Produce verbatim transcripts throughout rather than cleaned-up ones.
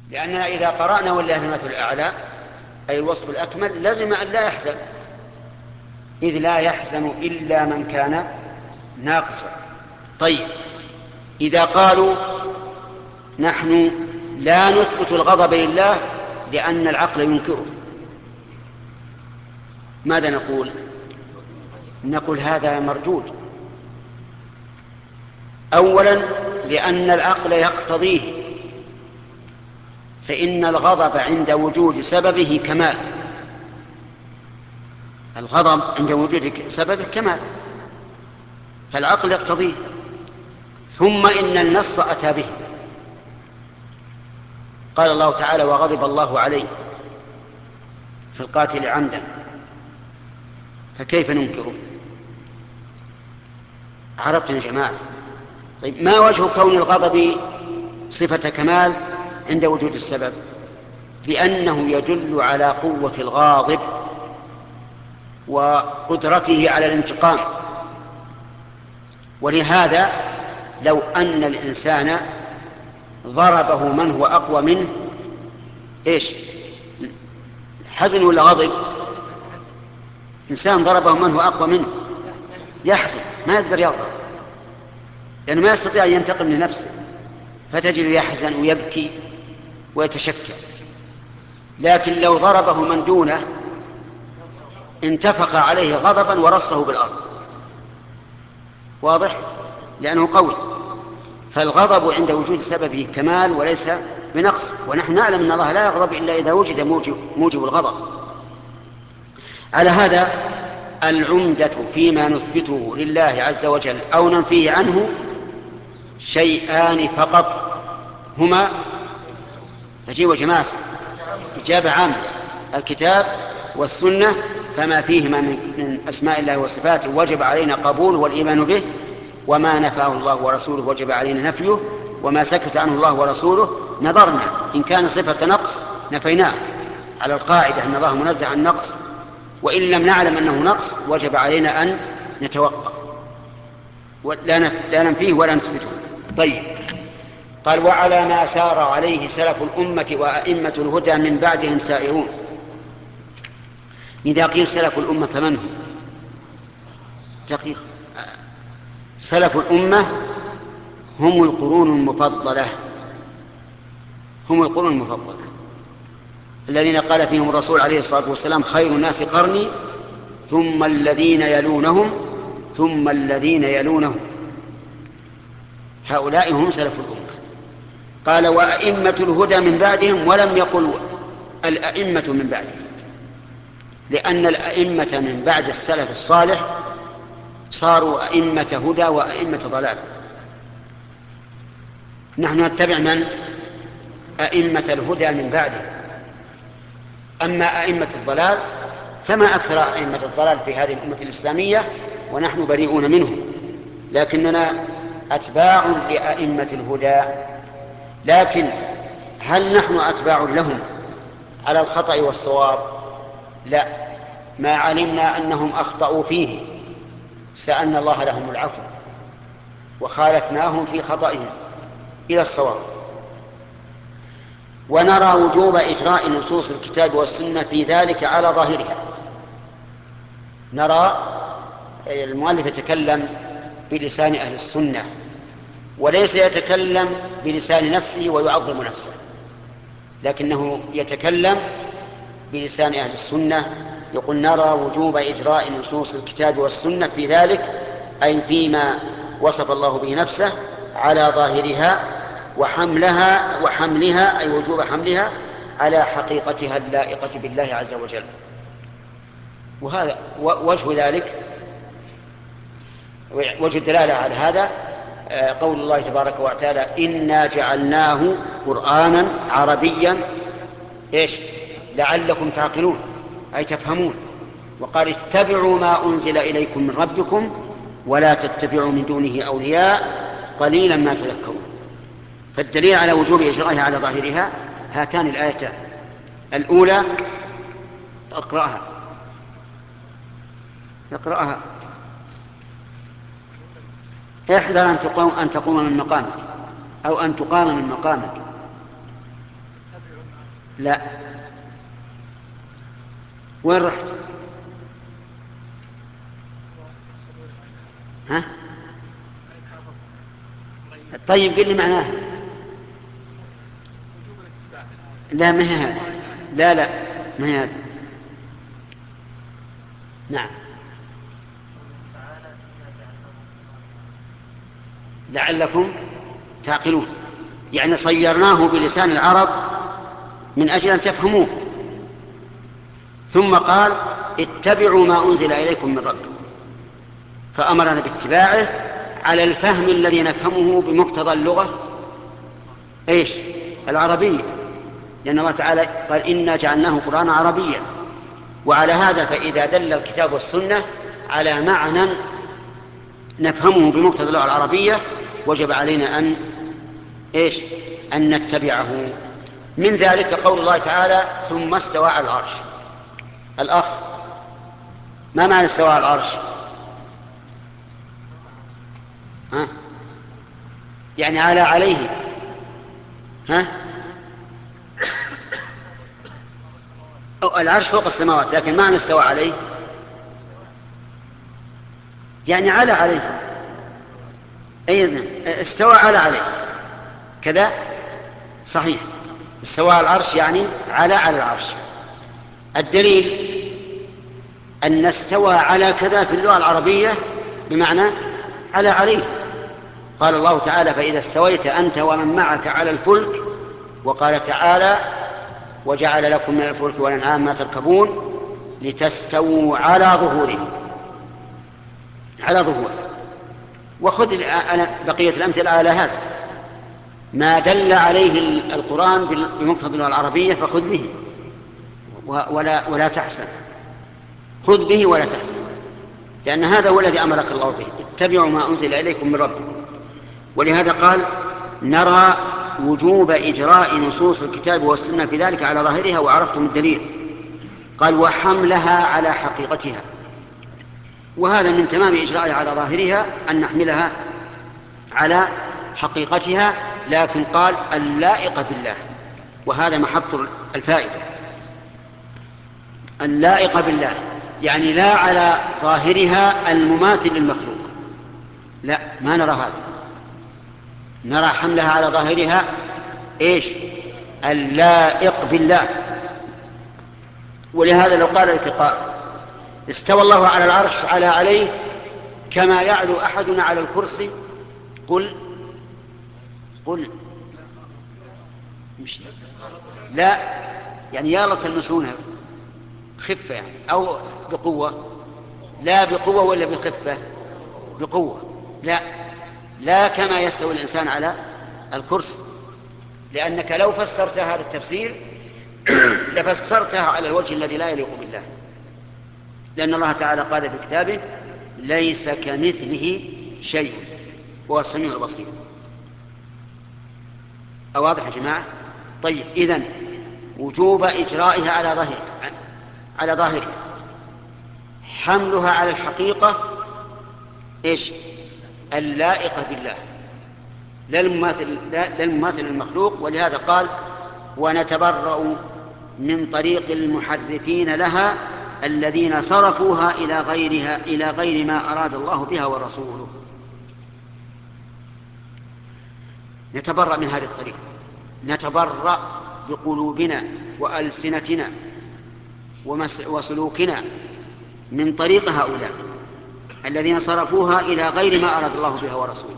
لأننا إذا قرأنا ولله المثل الأعلى أي الوصف الأكمل لازم أن لا يحزن، إذ لا يحزن إلا من كان ناقصا. طيب، إذا قالوا نحن لا نثبت الغضب لله لأن العقل ينكره، ماذا نقول؟ نقول هذا مردود. أولا لأن العقل يقتضيه، فإن الغضب عند وجود سببه كمال، الغضب عند وجود سببه كمال، فالعقل يقتضيه. ثم إن النص أتى به، قال الله تعالى وغضب الله عليه في القاتل عمدا، فكيف ننكره؟ عرفتم يا جماعة؟ طيب، ما وجه كون الغضب صفة كمال عند وجود السبب؟ لأنه يدل على قوة الغاضب وقدرته على الانتقام. ولهذا لو أن الإنسان ضربه من هو أقوى منه، إيش؟ حزن ولا غضب؟ إنسان ضربه من هو أقوى منه يحزن، ما يقدر يغضب لأنه ما يستطيع أن ينتقم لنفسه، فتجد يحزن ويبكي ويتشكى. لكن لو ضربه من دونه انتفخ عليه غضبا ورصه بالأرض، واضح؟ لأنه قوي. فالغضب عند وجود سببه كمال وليس بنقص، ونحن نعلم أن الله لا يغضب إلا إذا وجد موجب, موجب الغضب. على هذا العمدة فيما نثبته لله عز وجل أو ننفيه عنه شيئان فقط، هما أجيب جماعة إجابة عامة: الكتاب والسنة، فما فيهما من أسماء الله وصفاته وجب علينا قبوله والإيمان به، وما نفاه الله ورسوله وجب علينا نفيه، وما سكت عنه الله ورسوله نظرنا إن كان صفة نقص نفيناه على القاعدة أن الله منزه عن نقص، وإن لم نعلم أنه نقص وجب علينا أن نتوقف لا ننفيه ولا نثبته. طيب، قال وعلى ما سار عليه سلف الأمة وأئمة الهدى من بعدهم سائرون. إذا قيل سلف الأمة فمن هم؟ دقيق. سلف الأمة هم القرون المفضلة، هم القرون المفضلة الذين قال فيهم الرسول عليه الصلاة والسلام خير الناس قرني ثم الذين يلونهم ثم الذين يلونهم، هؤلاء هم سلف الأمة. قال وأئمة الهدى من بعدهم، ولم يقل الأئمة من بعدهم، لأن الأئمة من بعد السلف الصالح صاروا أئمة هدى وأئمة ضلال. نحن نتبع من؟ أئمة الهدى من بعده. أما أئمة الضلال فما أكثر أئمة الضلال في هذه الأمة الإسلامية، ونحن بريئون منهم، لكننا أتباع لأئمة الهدى. لكن هل نحن أتباع لهم على الخطأ والصواب؟ لا، ما علمنا أنهم أخطأوا فيه سألنا الله لهم العفو وخالفناهم في خطئهم إلى الصواب. ونرى وجوب إجراء نصوص الكتاب والسنة في ذلك على ظاهرها. نرى، المؤلف يتكلم بلسان أهل السنة وليس يتكلم بلسان نفسه ويعظم نفسه، لكنه يتكلم بلسان أهل السنة. يقول نرى وجوب إجراء نصوص الكتاب والسنة في ذلك، أي فيما وصف الله به نفسه، على ظاهرها وحملها وحملها أي وجوب حملها على حقيقتها اللائقة بالله عز وجل. وهذا وجه ذلك، وجه الدلالة على هذا قول الله تبارك وتعالى إنا جعلناه قرآنا عربيا إيش لعلكم تعقلون أي تفهمون. وقال اتبعوا ما أنزل إليكم من ربكم ولا تتبعوا من دونه أولياء قليلا ما تذكرون. فالدليل على وجوب إجرائها على ظاهرها هاتان الآيتان. الأولى اقرأها اقرأها احذر أن تقوم, أن تقوم من مقامك أو أن تقام من مقامك. لا، وين رحت؟ ها؟ طيب قل لي معناه. لا ما هي هذا، لا لا ما هي هذا. نعم. لعلكم تعقلون، يعني صيرناه بلسان العرب من أجل أن تفهموه. ثم قال اتبعوا ما أنزل إليكم من ربكم، فأمرنا باتباعه على الفهم الذي نفهمه بمقتضى اللغة إيش؟ العربية، لأن الله تعالى قال إنا جعلناه قرآنا عربيا. وعلى هذا فإذا دل الكتاب والسنة على معنى نفهمه بمقتضى اللغة العربية وجب علينا أن إيش؟ أن نتبعه. من ذلك قول الله تعالى ثم استوى على العرش. الأخ، ما معنى استوى على العرش؟ ها؟ يعني على عليه. ها؟ العرش فوق السماوات، لكن معنى استوى عليه يعني على عليه. أيضا استوى على عليه كذا صحيح. استوى على العرش يعني على على العرش. الدليل أن استوى على كذا في اللغة العربية بمعنى على عليه. قال الله تعالى فإذا استويت أنت ومن معك على الفلك، وقال تعالى وجعل لكم من الفلك والأنعام ما تركبون لتستووا على ظهوره، على ظهوره. وخذ بقية الأمثلة على هذا، ما دل عليه القرآن بمقتضى اللغة العربية فخذ به ولا, ولا تحسن، خذ به ولا تحسن، لأن هذا هو الذي أمرك الله به، اتبعوا ما أنزل إليكم من ربكم. ولهذا قال نرى وجوب إجراء نصوص الكتاب والسنة في ذلك على ظاهرها وعرفتم الدليل. قال وحملها على حقيقتها، وهذا من تمام إجراءها على ظاهرها أن نحملها على حقيقتها، لكن قال اللائقة بالله، وهذا محط الفائدة. اللائقة بالله يعني لا على ظاهرها المماثل للمخلوق، لا، ما نرى هذا، نرى حملها على ظاهرها إيش؟ اللائق بالله. ولهذا لو قال لك قائل استوى الله على العرش على عليه كما يعلو أحدنا على الكرسي، قل قل مش لا، يعني يا لتلمسونها خفة يعني أو بقوة، لا بقوة ولا بخفة، بقوة، لا لا كما يستوي الإنسان على الكرسي، لأنك لو فسرت هذا التفسير لفسرتها على الوجه الذي لا يليق بالله، لأن الله تعالى قال في كتابه ليس كمثله شيء هو السميع البصير. أواضح يا جماعة؟ طيب إذن وجوب إجرائها على ظاهر على ظاهرها، حملها على الحقيقة إيش؟ اللائقة بالله، لا المماثل لا المماثل المخلوق. ولهذا قال ونتبرأ من طريق المحرفين لها الذين صرفوها إلى غيرها إلى غير ما أراد الله بها ورسوله. نتبرأ من هذه الطريق، نتبرأ بقلوبنا وألسنتنا وسلوكنا من طريق هؤلاء الذين صرفوها إلى غير ما أراد الله بها ورسوله.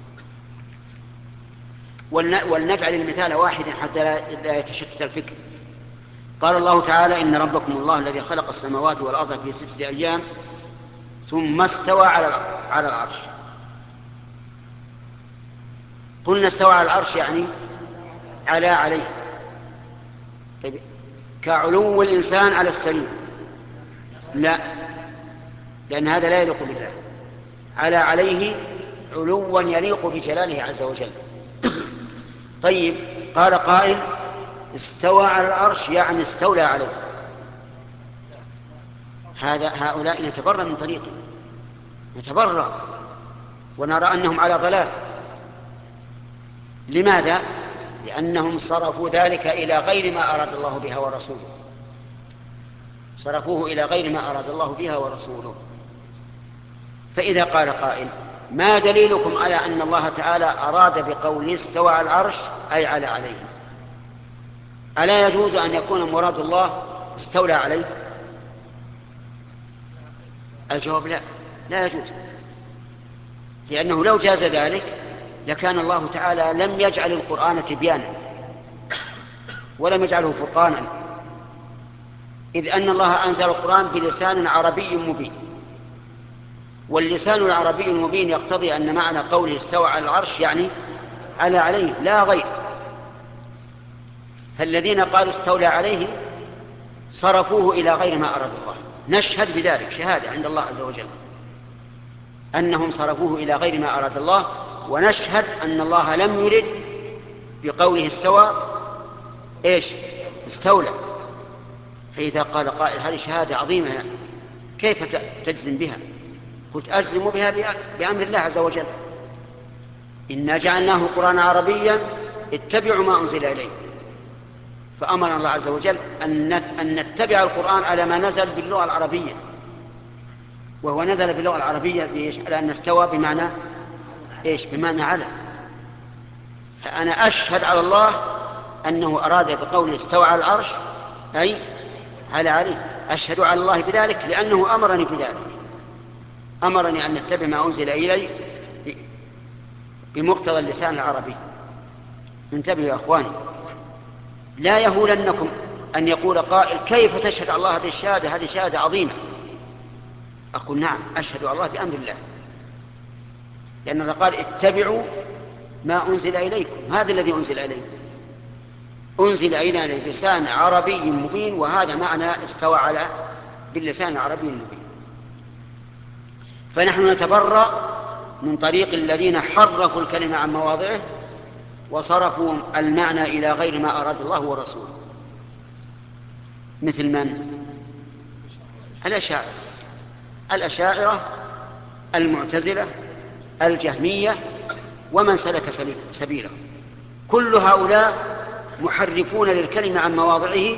ولنجعل المثال واحدا حتى لا يتشتت الفكر. قال الله تعالى إن ربكم الله الذي خلق السماوات والأرض في ستة أيام ثم استوى على العرش. قلنا استوى على العرش يعني على عليه. طيب كعلو الإنسان على السرير؟ لا، لأن هذا لا يليق بالله. على عليه علوا يليق بجلاله عز وجل. طيب قال قائل استوى على العرش يعني استولى عليه، هذا هؤلاء نتبرأ من طريقه، نتبرأ ونرى أنهم على ضلال. لماذا؟ لأنهم صرفوا ذلك إلى غير ما أراد الله بها ورسوله، صرفوه إلى غير ما أراد الله بها ورسوله. فإذا قال قائل: ما دليلكم على أن الله تعالى أراد بقوله استوى على العرش أي على عليه؟ ألا يجوز أن يكون مراد الله استولى عليه؟ الجواب لا، لا يجوز، لأنه لو جاز ذلك لكان الله تعالى لم يجعل القرآن تبيانا ولم يجعله فرقانا، إذ أن الله أنزل القرآن بلسان عربي مبين، واللسان العربي المبين يقتضي أن معنى قوله استوى على العرش يعني على عليه لا غير. فالذين قالوا استولى عليه صرفوه إلى غير ما أراد الله، نشهد بذلك شهادة عند الله عز وجل أنهم صرفوه إلى غير ما أراد الله، ونشهد أن الله لم يرد بقوله استوى إيش؟ استولى. فإذا قال قائل: هذه شهادة عظيمة كيف تجزم بها؟ قلت: أجزم بها بأمر الله عز وجل، إنا جعلناه قرآنا عربيا اتبعوا ما أنزل إليه. فأمر الله عز وجل أن نتبع القرآن على ما نزل باللغة العربية، وهو نزل باللغة العربية على أن استوى بمعنى إيش؟ بمعنى على. فأنا أشهد على الله أنه أراد بقول استوى على العرش أي على عليه، أشهد على الله بذلك لأنه أمرني بذلك، أمرني أن نتبع ما أنزل إلي بمقتضى اللسان العربي. انتبهوا يا أخواني، لا يهولنكم أن يقول قائل: كيف تشهد على الله هذه الشهادة؟ هذه شهادة عظيمة. أقول: نعم، أشهد على الله بأمر الله، لأن الله قال: اتبعوا ما أنزل إليكم، هذا الذي أنزل إليكم، أنزل إلينا بلسان عربي مبين، وهذا معنى استوى على باللسان العربي المبين. فنحن نتبرأ من طريق الذين حرفوا الكلمة عن مواضعه وصرفوا المعنى إلى غير ما أراد الله ورسوله. مثل من؟ الأشاعرة، الأشاعرة المعتزلة الجهمية ومن سلك سبيله، كل هؤلاء محرفون للكلمة عن مواضعه،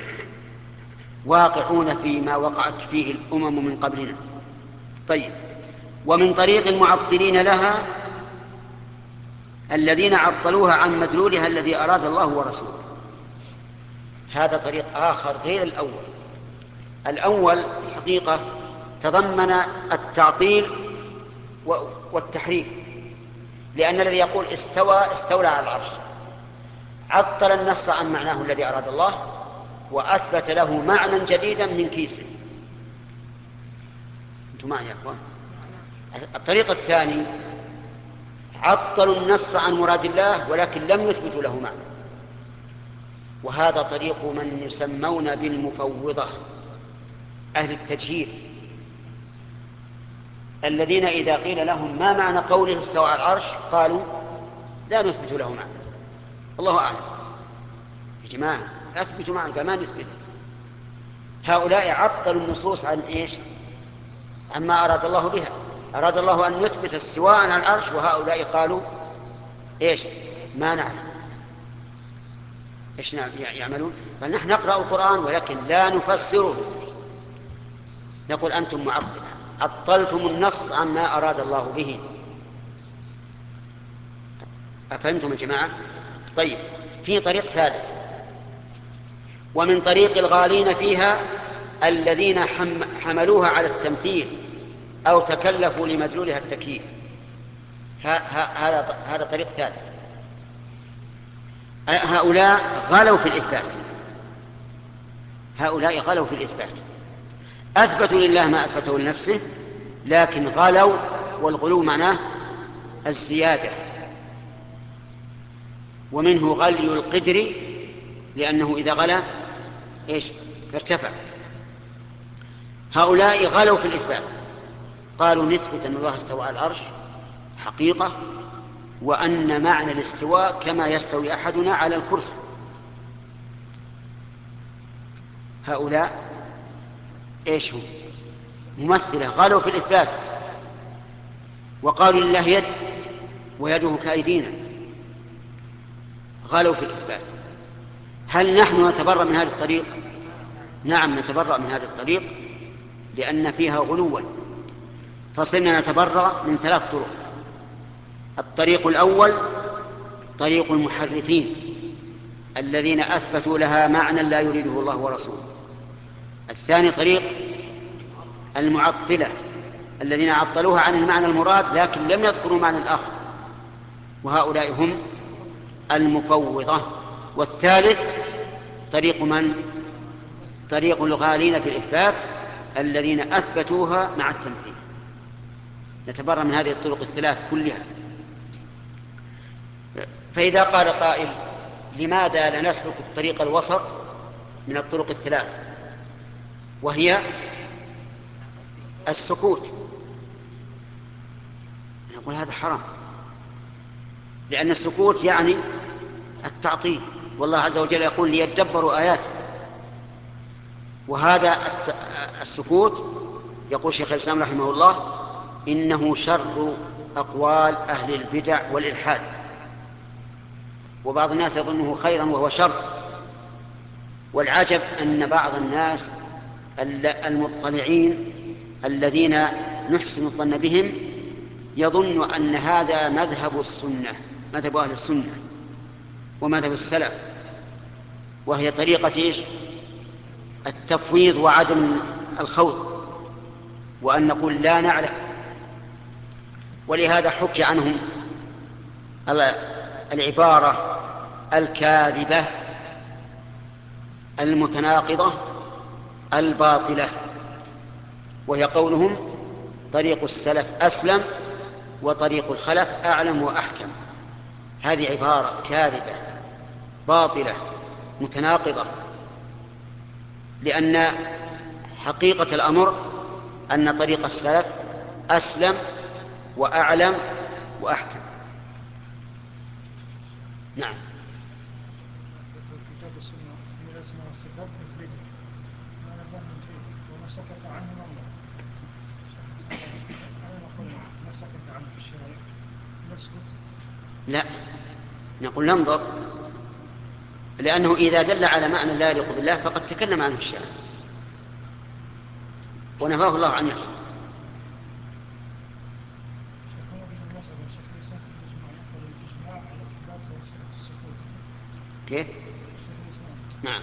واقعون فيما وقعت فيه الأمم من قبلنا. طيب، ومن طريق المعطلين لها الذين عطلوها عن مدلولها الذي أراد الله ورسوله. هذا طريق آخر غير الأول. الأول في الحقيقة تضمن التعطيل والتحريف، لأن الذي يقول استوى استولى على العرش عطل النص عن معناه الذي أراد الله وأثبت له معنى جديدا من كيسه. أنتم معي يا أخوان؟ الطريق الثاني عطلوا النص عن مراد الله ولكن لم يثبتوا له معنى، وهذا طريق من يسمون بالمفوضة، أهل التجهيل، الذين إذا قيل لهم ما معنى قوله استوى على العرش قالوا لا نثبت له معنى، الله أعلم. يا جماعة أثبتوا معنى، كما نثبت. هؤلاء عطلوا النصوص عن إيش؟ عما أراد الله بها. أراد الله أن يثبت استواء على العرش، وهؤلاء قالوا إيش؟ ما نعلم. إيش يعملون؟ بل نحن نقرأ القرآن ولكن لا نفسره، نقول أنتم معطلة، عطلتم النص عما أراد الله به. أفهمتم يا جماعة؟ طيب، في طريق ثالث، ومن طريق الغالين فيها الذين حملوها على التمثيل أو تكلفوا لمدلولها التكييف. هذا هذا طريق ثالث. هؤلاء غلوا في الإثبات، هؤلاء غلوا في الإثبات، أثبتوا لله ما أثبته لنفسه لكن غلوا، والغلو معناه الزيادة، ومنه غلي القدر لأنه إذا غلا إيش؟ ارتفع. هؤلاء غلوا في الإثبات، قالوا نثبت أن الله استوى على العرش حقيقة، وأن معنى الاستواء كما يستوي أحدنا على الكرسي. هؤلاء إيش هم؟ ممثلة، غلوا في الإثبات وقالوا لله يد ويده كأيدينا، غلوا في الإثبات. هل نحن نتبرأ من هذا الطريق؟ نعم نتبرأ من هذا الطريق لأن فيها غلوا. فصرنا نتبرأ من ثلاث طرق. الطريق الأول طريق المحرفين الذين أثبتوا لها معنى لا يريده الله ورسوله. الثاني طريق المعطلة الذين عطلوها عن المعنى المراد لكن لم يذكروا معنى الآخر، وهؤلاء هم المفوضة. والثالث طريق من؟ طريق الغالين في الإثبات الذين أثبتوها مع التمثيل. نتبرأ من هذه الطرق الثلاث كلها. فإذا قال قائل لماذا لا نسلك الطريق الوسط من الطرق الثلاث وهي السكوت؟ نقول هذا حرام، لأن السكوت يعني التعطيل، والله عز وجل يقول ليدبروا آياته. وهذا السكوت يقول شيخ الإسلام رحمه الله إنه شر أقوال أهل البدع والإلحاد، وبعض الناس يظنه خيرا وهو شر. والعجب أن بعض الناس المطلعين الذين نحسن الظن بهم يظن أن هذا مذهب السنة، مذهب أهل السنة ومذهب السلف، وهي طريقة إيش؟ التفويض وعدم الخوض، وأن نقول لا نعلم. ولهذا حكي عنهم العبارة الكاذبة المتناقضة الباطلة، وهي قولهم طريق السلف أسلم وطريق الخلف أعلم وأحكم. هذه عبارة كاذبة باطلة متناقضة، لأن حقيقة الأمر أن طريق السلف أسلم وأعلم وأحكم. نعم. كتاب السنة من الأسماء والصفات مثله ما نظن فيه وما سكت عنه الله. أنا نقول ما سكت عنه الشارع نسكت. لا، نقول ننظر، لأنه إذا دل على معنى لا يليق بالله فقد تكلم عنه الشارع ونفاه الله عن نفسه. كيف؟ نعم.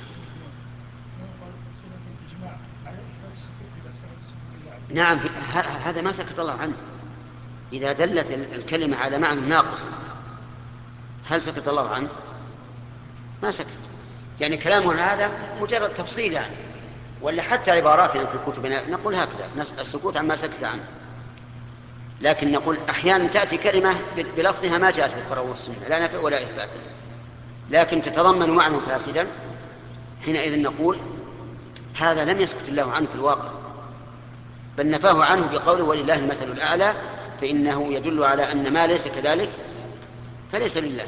نعم هذا ما سكت الله عنه. إذا دلت الكلمة على معنى ناقص هل سكت الله عنه؟ ما سكت. يعني كلامنا هذا مجرد تفصيل يعني، ولا حتى عباراتنا في كتبنا نقول هكذا السكوت عما سكت عنه. لكن نقول أحيانا تأتي كلمة بلفظها ما جاءت في القرآن والسنة لا نفع ولا إثبات، لكن تتضمن معنى فاسدا، حينئذ نقول هذا لم يسكت الله عنه في الواقع، بل نفاه عنه بقوله ولله المثل الأعلى، فإنه يدل على أن ما ليس كذلك فليس لله.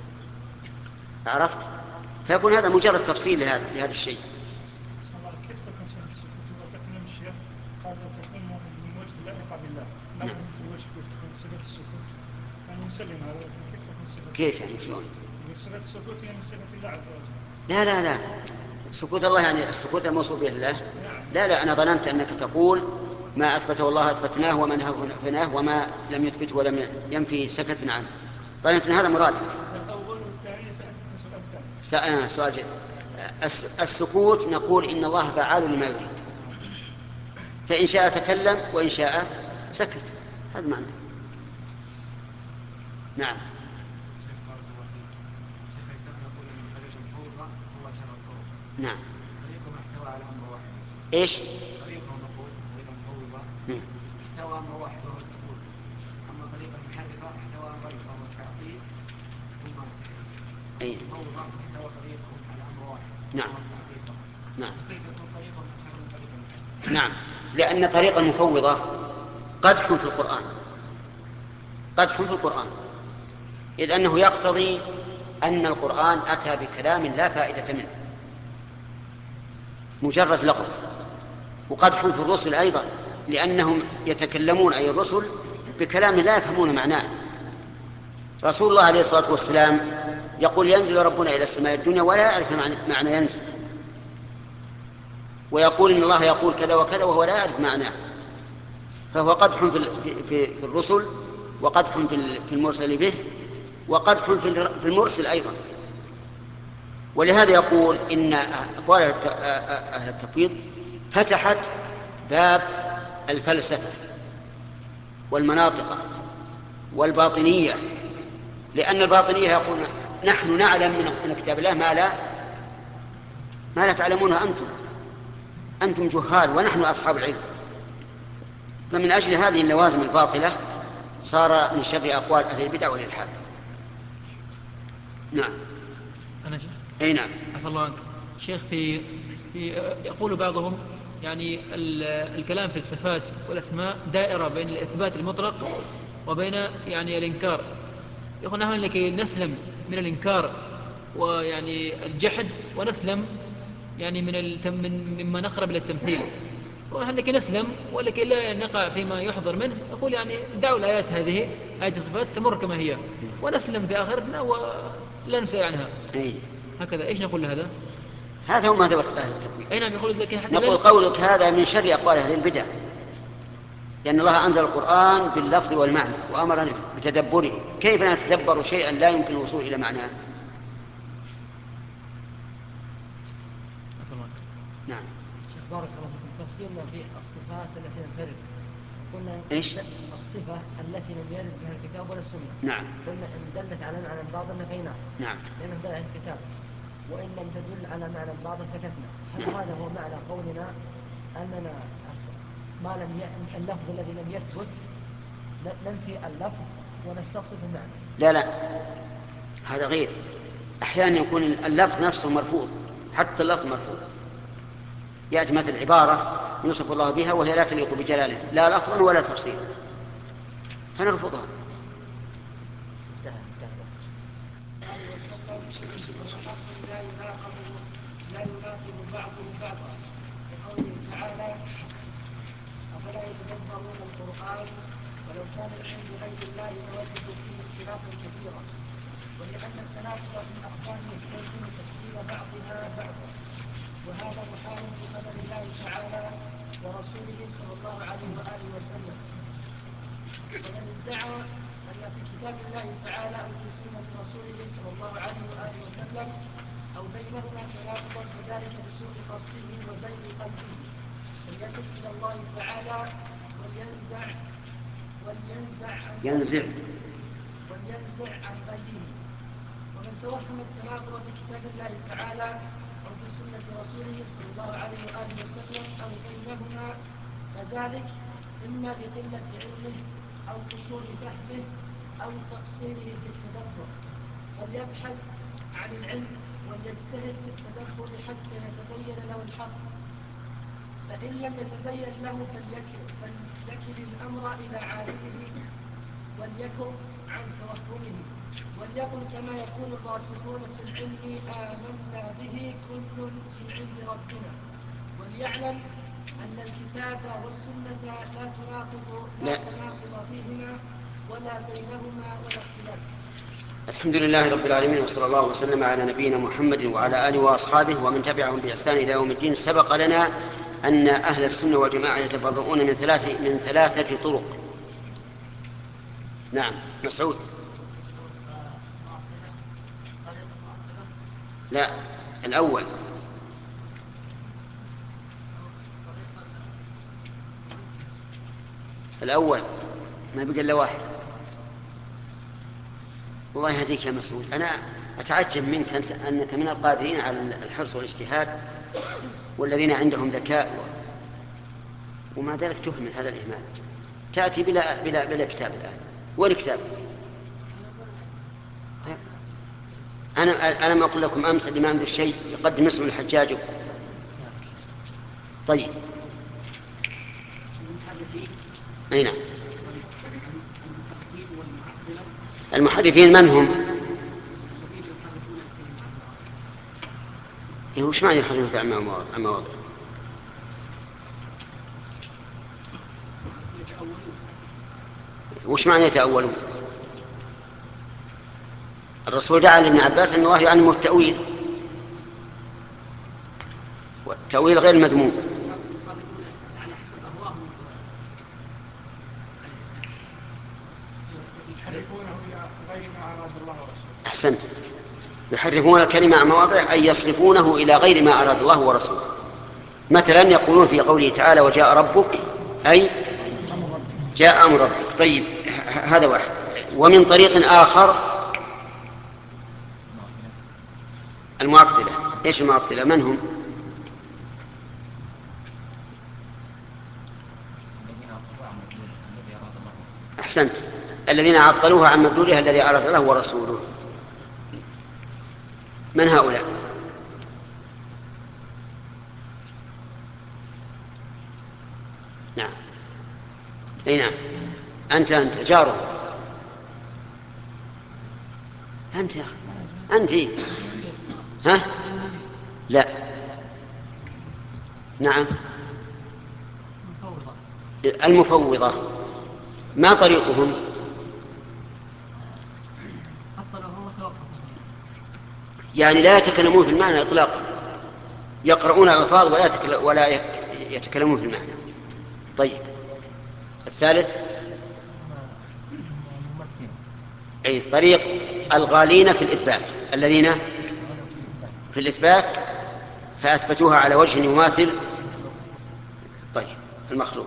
عرفت؟ فيكون هذا مجرد تفصيل لهذا, لهذا الشيء. كيف تكون سنة السكوت وتكلم الشيخ قال تكون من وجه اللائقة بالله، لا من وجه تكون سنة السكوت يعني نسلم هذا. كيف تكون سنة؟ كيف يعني شلون؟ سنة السكوت يعني سنة الله عز وجل. لا لا لا، سكوت الله يعني السكوت الموصوف به الله. لا لا، أنا ظننت أنك تقول ما أثبته الله أثبتناه وما نفيناه وما لم يثبته ولم ينفي سكتنا عنه. ظننت أن هذا مرادك. الأول والثاني سألت سألنا سؤال جيد. السكوت نقول إن الله فعال لما يريد، فإن شاء تكلم وإن شاء سكت، هذا معنى. نعم. نعم. ايش؟ طريقه نقول طريقه مفوضه محتوى امر واحد وهو السكوت، اما طريقه محرفه محتوى امرين وهو التعطيل ثم اي مفوضه محتوى طريقهم على امر واحد. نعم. نعم. كيف يكون طريقهم اكثر من طريقه محرفه؟ نعم، لأن طريق المفوضة قدح في القرآن، قدح في القرآن، إذ أنه يقتضي أن القرآن أتى بكلام لا فائدة منه، مجرد لغو. وقدح في الرسل أيضا، لأنهم يتكلمون أي الرسل بكلام لا يفهمون معناه. رسول الله عليه الصلاة والسلام يقول ينزل ربنا إلى السماء الدنيا ولا يعرف معنى ينزل، ويقول إن الله يقول كذا وكذا وهو لا يعرف معناه، فهو قدح في الرسل، وقدح في المرسل به، وقدح في المرسل أيضا. ولهذا يقول إن أقوال أهل التفويض فتحت باب الفلسفة والمناطق والباطنية، لأن الباطنية يقول نحن نعلم من كتاب الله ما لا ما لا تعلمونه أنتم، أنتم جهال ونحن أصحاب العلم. فمن أجل هذه اللوازم الباطلة صار من شر أقوال أهل البدع والإلحاد. نعم. أنا شيخ. أي نعم. عفى الله عنك. شيخ في في يقول بعضهم يعني الكلام في الصفات والأسماء دائرة بين الإثبات المطلق وبين يعني الإنكار. يقول نحن لكي نسلم من الإنكار ويعني الجحد ونسلم يعني من التم من مما نقرب إلى التمثيل، ونحن لكي نسلم ولكي لا نقع فيما يحضر منه يقول يعني دعوا الآيات هذه آية الصفات تمر كما هي ونسلم في آخرتنا ولا نسأل عنها. أي. هكذا إيش نقول لهذا؟ هذا هو مذهب أهل التفويض. أي نعم. يقول لكن حتى نقول قولك هذا من شر أقوال أهل البدع، لأن الله أنزل القرآن باللفظ والمعنى وأمرنا بتدبره، كيف نتدبر شيئا لا يمكن الوصول إلى معناه؟ نعم. شيخ بارك الله فيكم، تفسيرنا في الصفات التي ننفرد قلنا إيش؟ الصفة التي لم يرد بها الكتاب ولا السنة. نعم. قلنا إن دلت على معنى بعض نفيناه. نعم. لأنه دل على الكتاب، وإن لم تدل على معنى بعض سكتنا. هل نعم. هذا هو معنى قولنا أننا ما لم ي... اللفظ الذي لم يثبت ننفي اللفظ ونستصف المعنى؟ لا لا، هذا غير. أحيانا يكون اللفظ نفسه مرفوض، حتى اللفظ مرفوض، يأتي مثل عبارة يوصف الله بها وهي لا تليق بجلاله لا لفظا ولا تفصيلا فنرفضها. لا يناقض بعضه بعضا، لقوله تعالى أفلا يتدبرون القرآن ولو كان من عند غير الله لوجدوا فيه اختلافا كثيرا، ولأن التناقض في الأخبار يستلزم تفسير بعضها بعضا، وهذا محال بقدر الله تعالى ورسوله صلى الله عليه وآله وسلم. ومن ادعى أن في كتاب الله تعالى أو في سنة رسوله صلى الله عليه وآله وسلم أو بينهما تناقضا فذلك لسوء قصده وزيغ قلبه، فليتب إلى الله تعالى ولينزع ولينزع عن ينزع ولينزع عن قلبه. ومن توهم التناقض في كتاب الله تعالى أو في سنة رسوله صلى الله عليه وآله وسلم أو بينهما فذلك إما لقلة علمه أو قصور فهمه أو تقصيره في التدبر، فليبحث عن العلم وليجتهد في التدبر حتى يتبين له الحق، فإن لم يتبين له فليكل الأمر إلى عالمه وليكف عن توهمه، وليقل كما يقول الراسخون في العلم آمنا به كل من عند ربنا، وليعلم أن الكتاب والسنة لا تناقض لا تناقض فيهما ولا بينهما ولا اختلاف. الحمد لله رب العالمين، وصلى الله وسلم على نبينا محمد وعلى آله وأصحابه ومن تبعهم بإحسان إلى يوم الدين. سبق لنا أن أهل السنة والجماعة يتبرؤون من ثلاث من ثلاثة طرق. نعم. مسعود. لا، الأول. الأول ما بقى إلا واحد. والله يهديك يا مسعود، أنا أتعجب منك أنت أنك من القادرين على الحرص والاجتهاد والذين عندهم ذكاء ومع ذلك تهمل هذا الإهمال، تأتي بلا, بلا, بلا كتاب الآن. وين كتاب؟ طيب. أنا أنا ما أقول لكم أمس الإمام عنده الشيء يقدم اسم الحجاج. طيب. أي نعم. المحرفين من هم؟ وش معنى يحرفون في المواضع؟ وش معنى يتأولون؟ الرسول دعا لابن عباس أن الله يعلمه التأويل، والتأويل غير مذموم. أحسنت، يحرفون الكلمة عن مواضعه أي يصرفونه إلى غير ما أراد الله ورسوله. مثلا يقولون في قوله تعالى وجاء ربك أي جاء أمر ربك. طيب هذا واحد. ومن طريق آخر المعطلة. إيش المعطلة؟ من هم؟ أحسنت، الذين عطلوها عن مدلولها الذي أراد له ورسوله. من هؤلاء؟ نعم، أي نعم، أنت أنت جاره، أنت يا أنت ها؟ لا، نعم، المفوضة. ما طريقهم؟ يعني لا يتكلمون في المعنى إطلاقا، يقرؤون الألفاظ ولا ولا يتكلمون في المعنى. طيب الثالث أي طريق الغالين في الإثبات، الذين في الإثبات فأثبتوها على وجه يماثل طيب المخلوق.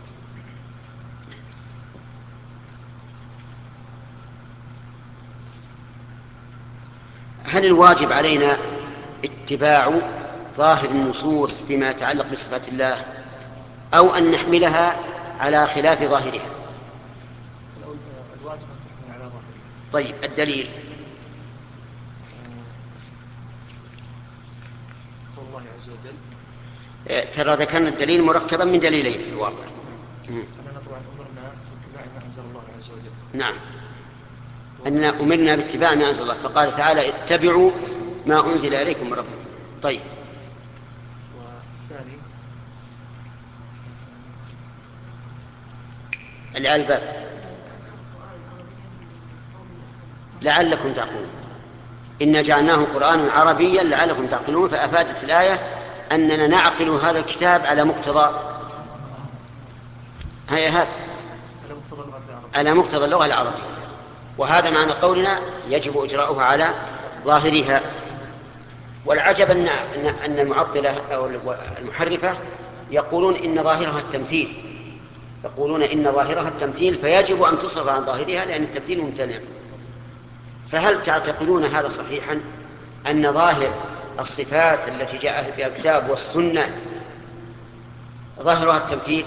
هل الواجب علينا اتباع ظاهر النصوص فيما يتعلق بصفات الله أو أن نحملها على خلاف ظاهرها؟ طيب الدليل قول الله عز وجل ترى ذكرنا الدليل مركبا من دليلين في الواقع. أننا طبعا أمرنا باتباع ما أنزل الله عز وجل. نعم، أننا أمرنا باتباع ما أنزل الله، فقال تعالى اتبعوا ما أنزل إليكم من ربكم. طيب والثاني اللي على الباب لعلكم تعقلون، إنا جعلناه قرآنا عربيا لعلكم تعقلون. فأفادت الآية أننا نعقل هذا الكتاب على مقتضى هي هذا على مقتضى اللغة العربية، وهذا معنى قولنا يجب إجراؤها على ظاهرها. والعجب أن أن المعطلة أو المحرفة يقولون إن ظاهرها التمثيل، يقولون إن ظاهرها التمثيل فيجب أن تصرف عن ظاهرها لأن التمثيل ممتنع. فهل تعتقدون هذا صحيحا أن ظاهر الصفات التي جاء بها الكتاب والسنة ظاهرها التمثيل؟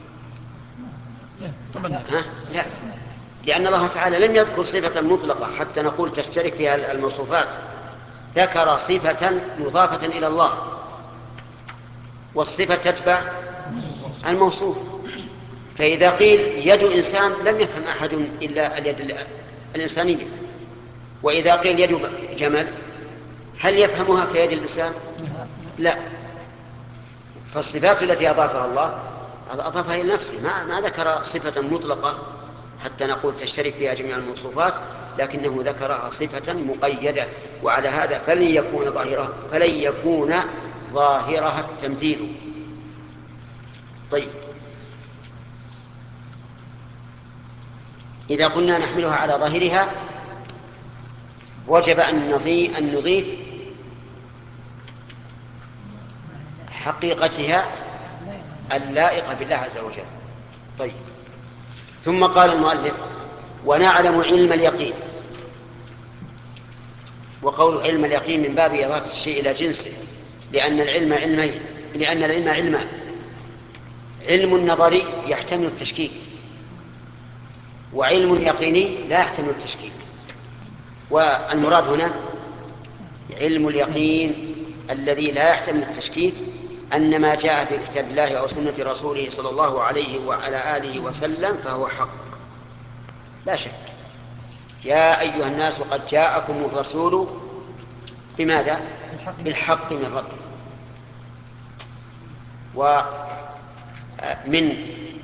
ها؟ لا، لأن الله تعالى لم يذكر صفة مطلقة حتى نقول تشترك فيها الموصوفات، ذكر صفة مضافة إلى الله، والصفة تتبع الموصوف. فإذا قيل يد إنسان لم يفهم أحد إلا اليد الإنسانية، وإذا قيل يد جمل هل يفهمها كيد الإنسان؟ لا. فالصفات التي أضافها الله أضافها إلى نفسه، ما, ما ذكر صفة مطلقة حتى نقول تشترك فيها جميع الموصوفات، لكنه ذكرها صفة مقيدة. وعلى هذا فلن يكون ظاهرها فلن يكون ظاهرها التمثيل. طيب إذا قلنا نحملها على ظاهرها وجب أن نضيف, أن نضيف حقيقتها اللائقة بالله عز وجل. طيب ثم قال المؤلف ونعلم علم اليقين. وقول علم اليقين من باب إضافة الشيء إلى جنسه، لأن العلم علمين، لأن العلم علمان: علم نظري يحتمل التشكيك، وعلم يقيني لا يحتمل التشكيك. والمراد هنا علم اليقين الذي لا يحتمل التشكيك أن ما جاء في كتاب الله أو سنة رسوله صلى الله عليه وعلى آله وسلم فهو حق لا شك. يا أيها الناس قد جاءكم الرسول بماذا؟ بالحق من ربكم. ومن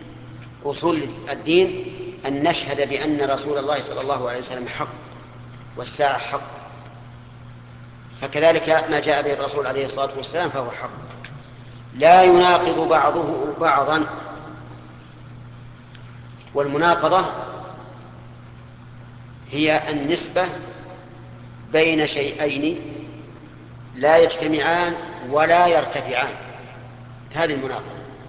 أصول الدين أن نشهد بأن رسول الله صلى الله عليه وسلم حق، والساعة حق، فكذلك ما جاء به الرسول عليه الصلاة والسلام فهو حق، لا يناقض بعضه بعضا. والمناقضة هي النسبة بين شيئين لا يجتمعان ولا يرتفعان، هذه المناقضة.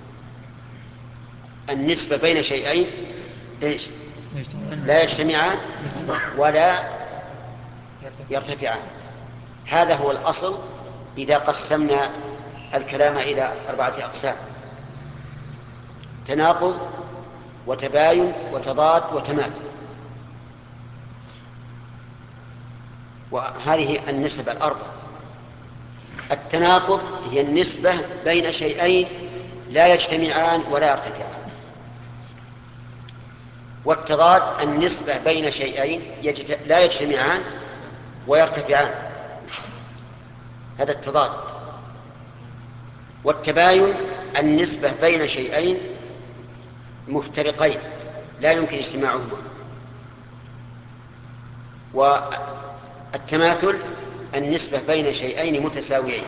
النسبة بين شيئين إيش؟ لا يجتمعان ولا يرتفعان، هذا هو الأصل إذا قسمنا الكلام إلى أربعة أقسام: تناقض وتباين وتضاد وتماثل. وهذه النسبة الأربع. التناقض هي النسبة بين شيئين لا يجتمعان ولا يرتفعان. والتضاد النسبة بين شيئين يجت... لا يجتمعان ويرتفعان، هذا التضاد. والتباين النسبة بين شيئين مفترقين لا يمكن اجتماعهما. والتماثل النسبة بين شيئين متساويين.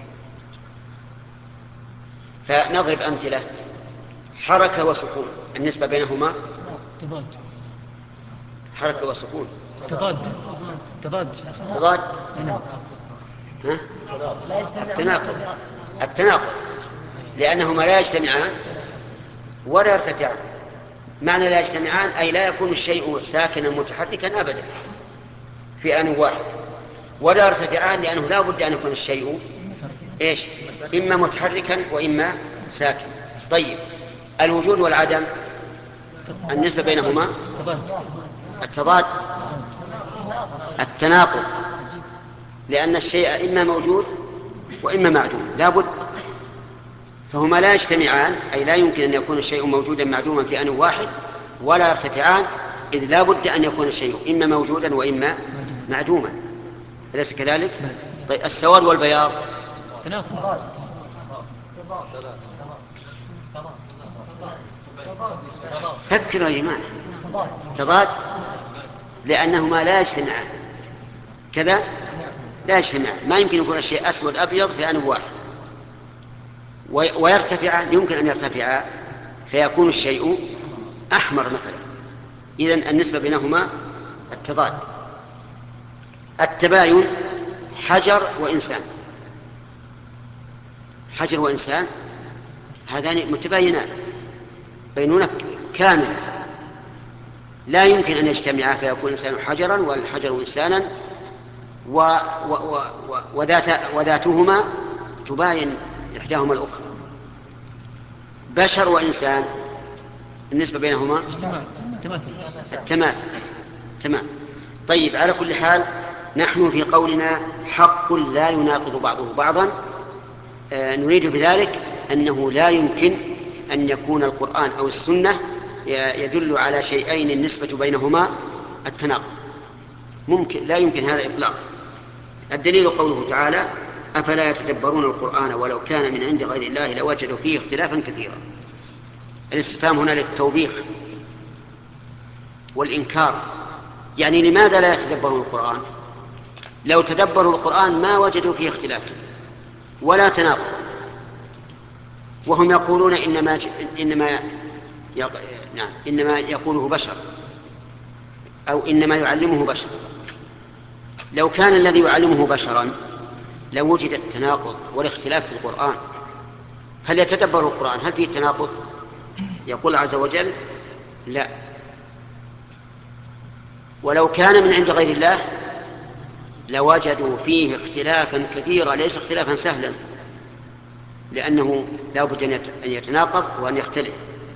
فنضرب أمثلة: حركة وسكون، النسبة بينهما تضاد. حركة وسكون تضاد تضاد تضاد. نعم. ها؟ التناقض التناقض لأنهما لا يجتمعان ولا يرتفعان. معنى لا يجتمعان أي لا يكون الشيء ساكنا متحركا أبدا في آن واحد، ولا يرتفعان لأنه لا بد أن يكون الشيء إيش؟ إما متحركا وإما ساكن. طيب، الوجود والعدم النسبة بينهما التضاد التناقض، لأن الشيء إما موجود وإما معدوم لا بد، فهما لا يجتمعان أي لا يمكن أن يكون الشيء موجودا معدوما في آن واحد، ولا يرتفعان إذ لا بد أن يكون الشيء إما موجودا وإما معدوما. أليس كذلك؟ طيب، السواد والبياض تناقض. فكروا يا جماعة، تضاد لأنهما لا يجتمعان كذا، لا يجتمعان. ما يمكن يكون الشيء أسود أبيض في آن واحد، ويرتفعان يمكن أن يرتفعا فيكون الشيء أحمر مثلا. إذن النسبة بينهما التضاد. التباين حجر وإنسان، حجر وإنسان هذان متباينان بينونة كاملة، لا يمكن أن يجتمعا فيكون الإنسان حجرا والحجر إنسانا، و و و و وذات وذاتهما تباين إحداهما الأخرى. بشر وإنسان النسبة بينهما التماثل. تمام. طيب، على كل حال نحن في قولنا حق لا يناقض بعضه بعضا، آه نريد بذلك أنه لا يمكن أن يكون القرآن أو السنة يدل على شيئين النسبة بينهما التناقض، ممكن لا يمكن هذا إطلاقا. الدليل قوله تعالى: أفلا يتدبرون القرآن ولو كان من عند غير الله لوجدوا فيه اختلافا كثيرا. الاستفهام هنا للتوبيخ والإنكار، يعني لماذا لا يتدبرون القرآن؟ لو تدبروا القرآن ما وجدوا فيه اختلافا ولا تناقض، وهم يقولون إنما إنما يق... نعم إنما يقوله بشر أو إنما يعلمه بشر. لو كان الذي يعلمه بشرا لوجد التناقض والاختلاف في القرآن، فليتدبروا القرآن. هل فيه تناقض؟ يقول عز وجل: لا. ولو كان من عند غير الله لوجدوا فيه اختلافا كثيرا، ليس اختلافا سهلا، لأنه لا بد أن يتناقض وأن يختلف.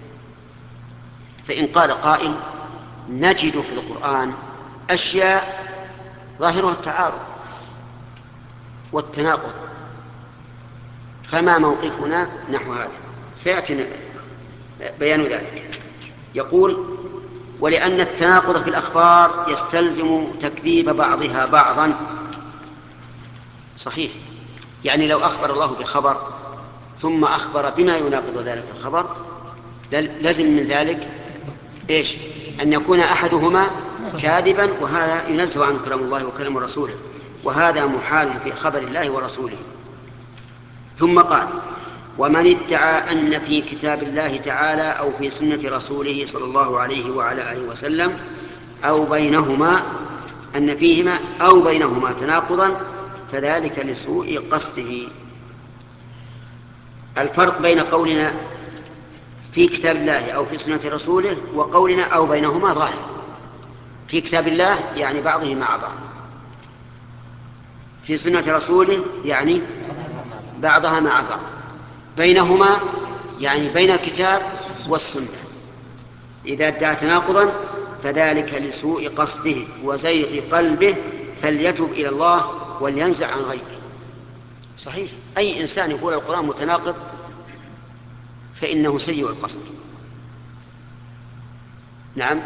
فإن قال قائل: نجد في القرآن أشياء ظاهرها التعارض والتناقض، فما موقفنا نحو هذا؟ سيأتي بيان ذلك. يقول: ولأن التناقض في الأخبار يستلزم تكذيب بعضها بعضا. صحيح، يعني لو أخبر الله بخبر ثم أخبر بما يناقض ذلك الخبر لازم من ذلك إيش؟ أن يكون أحدهما كاذبا، وهذا ينزه عنه كلام الله وكلام رسوله، وهذا محال في خبر الله ورسوله. ثم قال: ومن ادعى أن في كتاب الله تعالى أو في سنة رسوله صلى الله عليه وعلى آله وسلم أو بينهما أن فيهما أو بينهما تناقضا فذلك لسوء قصده. الفرق بين قولنا في كتاب الله أو في سنة رسوله وقولنا أو بينهما ظاهر. في كتاب الله يعني بعضه مع بعض، في سنة رسوله يعني بعضها مع بعض، بينهما يعني بين الكتاب والسنة. إذا ادعى تناقضا فذلك لسوء قصده وزيغ قلبه فليتب إلى الله ولينزع عن غيره. صحيح، أي إنسان يقول القرآن متناقض فإنه سيء القصد. نعم،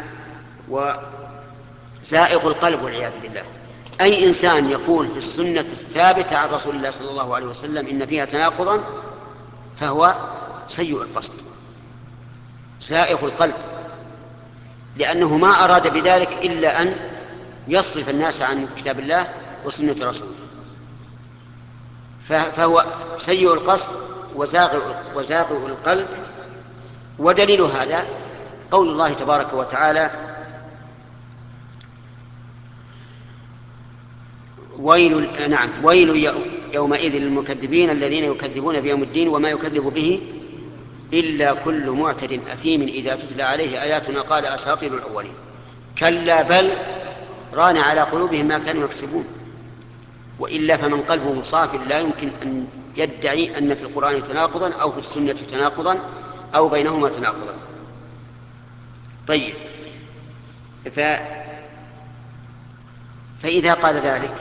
وزائغ القلب والعياذ بالله. أي إنسان يقول في السنة الثابتة عن رسول الله صلى الله عليه وسلم إن فيها تناقضا فهو سيء القصد زائغ القلب، لأنه ما أراد بذلك إلا أن يصرف الناس عن كتاب الله وسنة رسوله، فهو سيء القصد وزاغ القلب. ودليل هذا قول الله تبارك وتعالى: ويل نعم ويل يومئذ للمكذبين الذين يكذبون بيوم الدين وما يكذب به إلا كل معتد أثيم إذا تتلى عليه آياتنا قال أساطير الأولين كلا بل ران على قلوبهم ما كانوا يكسبون. وإلا فمن قلبه صاف لا يمكن أن يدعي أن في القرآن تناقضا أو في السنة تناقضا أو بينهما تناقضا. طيب، ف... فإذا قال ذلك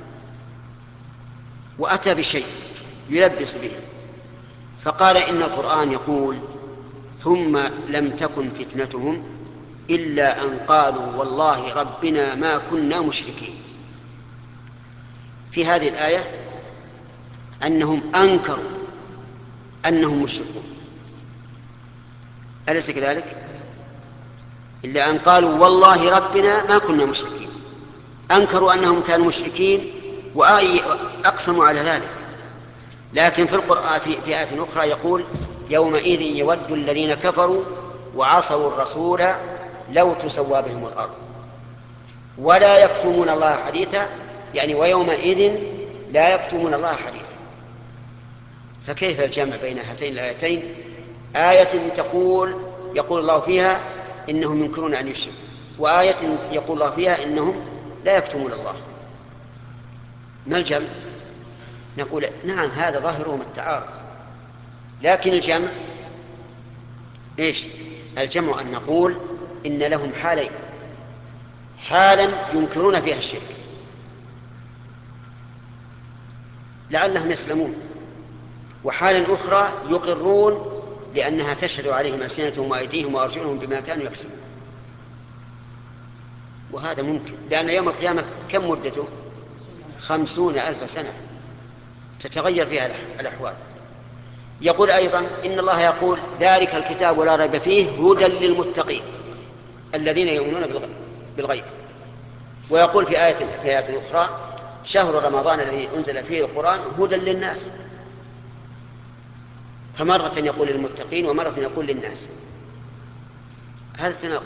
وأتى بشيء يلبس به فقال إن القرآن يقول ثم لم تكن فتنتهم إلا أن قالوا والله ربنا ما كنا مشركين، في هذه الآية أنهم أنكروا أنهم مشركون، أليس كذلك؟ إلا أن قالوا والله ربنا ما كنا مشركين، أنكروا أنهم كانوا مشركين وأقسموا على ذلك. لكن في القرآن في, في آية أخرى يقول يومئذ يود الذين كفروا وعصوا الرسول لو تسوى بهم الأرض ولا يكتمون الله حديثا، يعني ويومئذ لا يكتمون الله حديثا. فكيف الجمع بين هاتين الآيتين؟ آية تقول يقول الله فيها إنهم ينكرون أن يشركوا، وآية يقول الله فيها إنهم لا يكتمون الله. ما الجمع؟ نقول نعم هذا ظاهرهم التعارض، لكن الجمع إيش؟ الجمع أن نقول إن لهم حالين: حالا ينكرون فيها الشرك لعلهم يسلمون، وحالا أخرى يقرون لأنها تشهد عليهم ألسنتهم وأيديهم وأرجلهم بما كانوا يكسبون. وهذا ممكن، لأن يوم القيامة كم مدته؟ خمسون ألف سنة تتغير فيها الأحوال. يقول أيضا إن الله يقول ذلك الكتاب لا ريب فيه هدى للمتقين الذين يؤمنون بالغيب. ويقول في آية, في آية أخرى شهر رمضان الذي أنزل فيه القرآن هدى للناس، فمرة يقول للمتقين ومرة يقول للناس. هذا تناقض،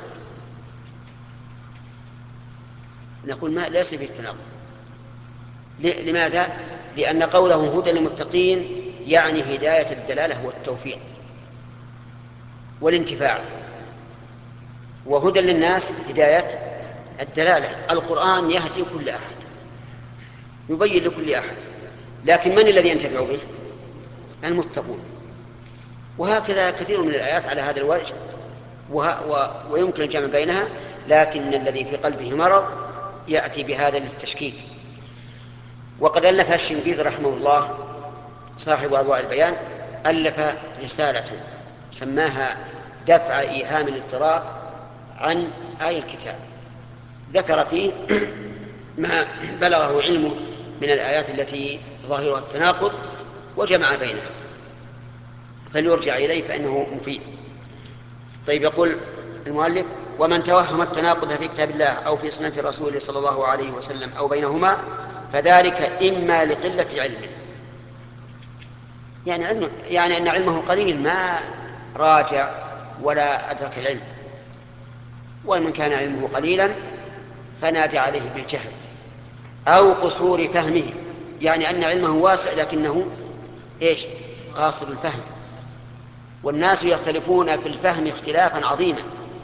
نقول ما ليس فيه التناقض. لماذا؟ لأن قوله هدى للمتقين يعني هداية الدلالة والتوفيق والانتفاع، وهدى للناس هداية الدلالة. القرآن يهدي كل أحد، يبين لكل أحد، لكن من الذي ينتفع به؟ المتقون. وهكذا كثير من الآيات على هذا الوجه، وه... و... ويمكن الجمع بينها، لكن الذي في قلبه مرض يأتي بهذا للتشكيل. وقد ألف الشنقيطي رحمه الله صاحب أضواء البيان ألف رسالة سماها دفع إيهام الاضطراب عن آي الكتاب، ذكر فيه ما بلغه علمه من الآيات التي ظاهرها التناقض وجمع بينها، فليرجع إليه فإنه مفيد. طيب، يقول المؤلف ومن توهم التناقض في كتاب الله أو في سنة رسوله صلى الله عليه وسلم أو بينهما فذلك إما لقلة علمه، يعني, علم يعني أن علمه قليل ما راجع ولا أدرك العلم، ومن كان علمه قليلا فنادى عليه بالجهل، أو قصور فهمه، يعني أن علمه واسع لكنه إيش؟ قاصر الفهم. والناس يختلفون في الفهم اختلافا عظيما،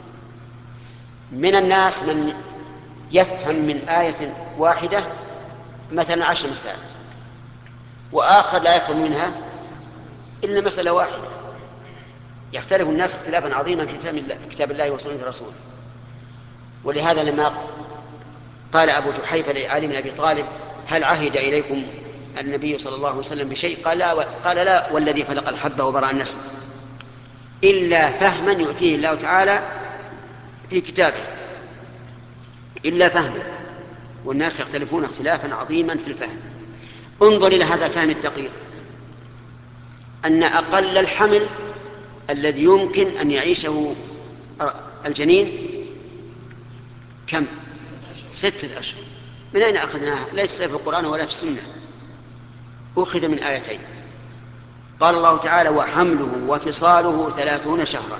من الناس من يفهم من آية واحدة مثلا عشر مسائل، وآخر لا يفهم منها إلا مسألة واحدة. يختلف الناس اختلافا عظيما في فهم الله في كتاب الله وسنة رسوله. ولهذا لما قال أبو جحيفة لعلي بن أبي طالب هل عهد إليكم النبي صلى الله عليه وسلم بشيء؟ قال لا, قال لا والذي فلق الحبة وبرأ النسمة، إلا فهما يؤتيه الله تعالى في كتابه، إلا فهما. والناس يختلفون اختلافا عظيما في الفهم. انظر إلى هذا الفهم الدقيق، أن أقل الحمل الذي يمكن أن يعيشه الجنين كم؟ ستة أشهر. من أين أخذناها؟ ليس في القرآن ولا في السنة، أخذ من آيتين. قال الله تعالى وحمله وفصاله ثلاثون شهرا.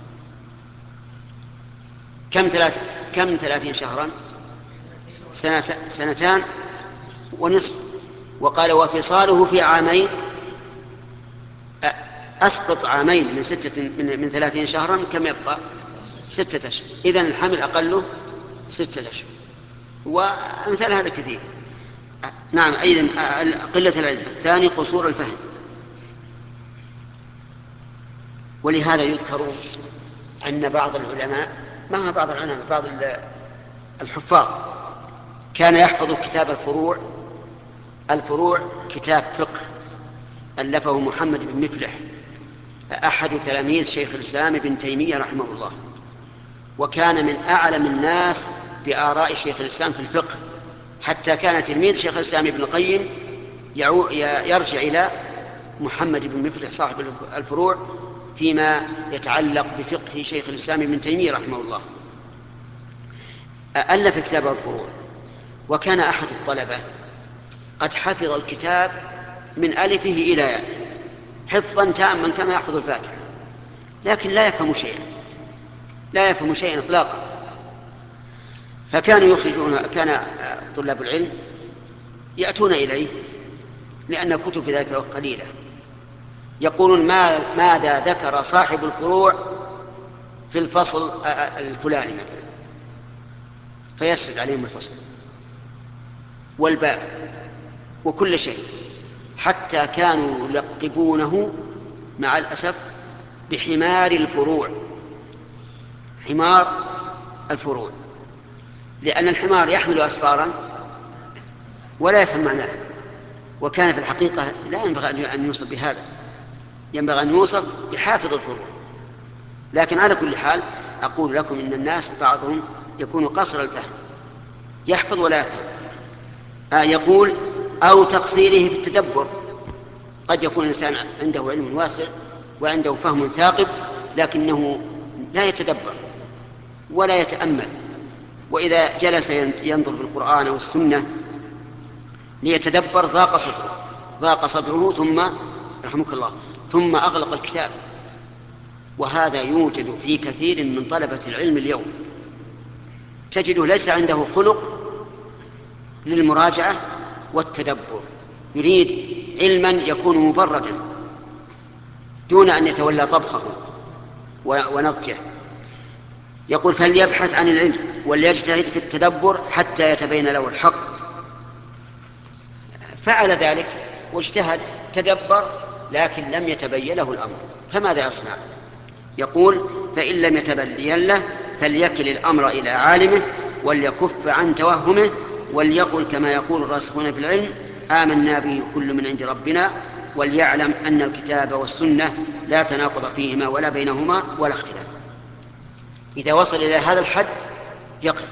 كم ثلاث كم ثلاثين شهرا؟ سنة سنتان ونصف. وقال وفصاله في عامين، أسقط عامين من ستة من, من ثلاثين شهرا كم يبقى؟ ستة أشهر. إذن الحمل أقله ستة أشهر، وأمثال هذا كثير. نعم، أيضا قلة العلم. الثاني قصور الفهم. ولهذا يذكر أن بعض العلماء، ما هو بعض العلماء، بعض الحفاظ كان يحفظ كتاب الفروع. الفروع كتاب فقه ألفه محمد بن مفلح أحد تلاميذ شيخ الإسلام ابن تيمية رحمه الله، وكان من أعلم الناس بآراء شيخ الإسلام في الفقه، حتى كان تلميذ شيخ الإسلام ابن القيم يرجع إلى محمد بن مفلح صاحب الفروع فيما يتعلق بفقه شيخ الإسلام ابن تيمية رحمه الله. ألف كتاب الفروع، وكان أحد الطلبة قد حفظ الكتاب من ألفه إلى ياء حفظا تاما كما يحفظ الفاتحة، لكن لا يفهم شيئا، لا يفهم شيئا إطلاقا. فكانوا يخرجون، كان طلاب العلم يأتون إليه لأن كتب في ذلك الوقت قليلة، يقولون ما ماذا ذكر صاحب الفروع في الفصل الفلاني مثلا، فيسرد عليهم الفصل والباب وكل شيء، حتى كانوا يلقبونه مع الأسف بحمار الفروع، حمار الفروع، لأن الحمار يحمل أسفارا ولا يفهم معناه. وكان في الحقيقة لا ينبغي أن يوصف بهذا، ينبغي أن يوصف بحافظ الفروع. لكن على كل حال أقول لكم إن الناس بعضهم يكون قصر الفهم، يحفظ ولا يفهم. آه يقول أو تقصيره في التدبر. قد يكون الإنسان عنده علم واسع وعنده فهم ثاقب، لكنه لا يتدبر ولا يتأمل، وإذا جلس ينظر في القرآن والسنة ليتدبر ضاق صدره ضاق صدره ثم رحمك الله ثم أغلق الكتاب. وهذا يوجد في كثير من طلبة العلم اليوم، تجده ليس عنده خلق للمراجعة والتدبر، يريد علما يكون مبردا دون أن يتولى طبخه ونضجه. يقول فليبحث عن العلم وليجتهد في التدبر حتى يتبين له الحق. فعل ذلك واجتهد تدبر لكن لم يتبين له الأمر، فماذا يصنع؟ يقول فإن لم يتبين له فليكل الأمر إلى عالمه وليكف عن توهمه وليقل كما يقول الراسخون في العلم آمنا به كل من عند ربنا، وليعلم أن الكتاب والسنة لا تناقض فيهما ولا بينهما ولا اختلاف. إذا وصل إلى هذا الحد يقف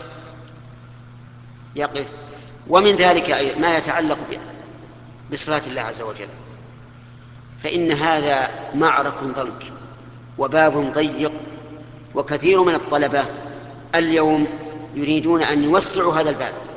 يقف ومن ذلك ما يتعلق بصلاة الله عز وجل، فإن هذا معرك ضنك وباب ضيق، وكثير من الطلبة اليوم يريدون أن يوسعوا هذا الباب،